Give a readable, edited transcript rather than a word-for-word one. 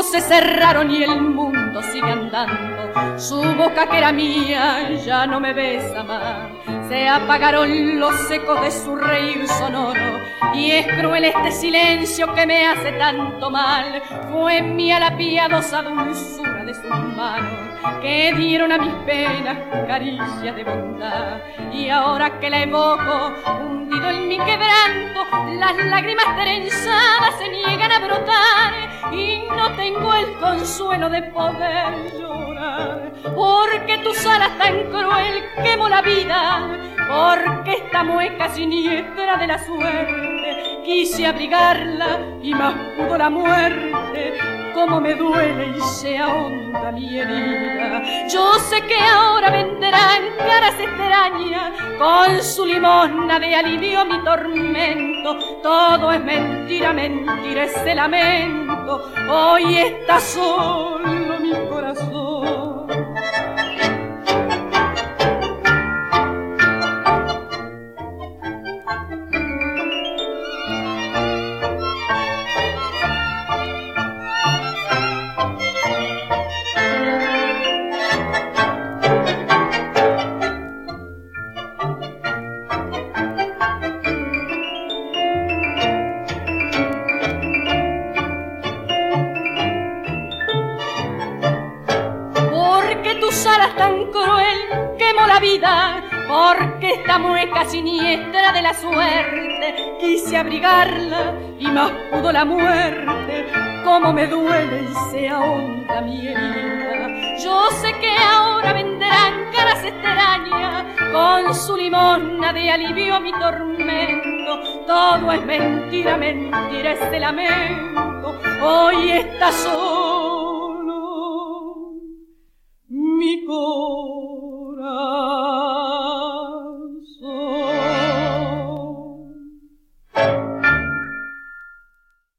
ojos se cerraron y el mundo sigue andando. Su boca que era mía ya no me besa más. Se apagaron los ecos de su reír sonoro y es cruel este silencio que me hace tanto mal. Fue mía la piadosa dulzura de sus manos que dieron a mis penas caricias de bondad. Y ahora que la evoco, hundido en mi quebranto, las lágrimas trenzadas se niegan a brotar y no tengo el consuelo de poder llorar. Porque tu alas tan cruel quemó la vida, porque esta mueca siniestra de la suerte quise abrigarla y más pudo la muerte. Cómo me duele y se ahonda mi herida. Yo sé que ahora venderán caras extrañas con su limosna de alivio mi tormento. Todo es mentira, mentira ese lamento. Hoy está solo mi corazón. Porque esta mueca siniestra de la suerte quise abrigarla y más pudo la muerte. Cómo me duele y se ahonda mi herida. Yo sé que ahora venderán caras extrañas con su limosna de alivio mi tormento. Todo es mentira, mentira ese lamento. Hoy está solo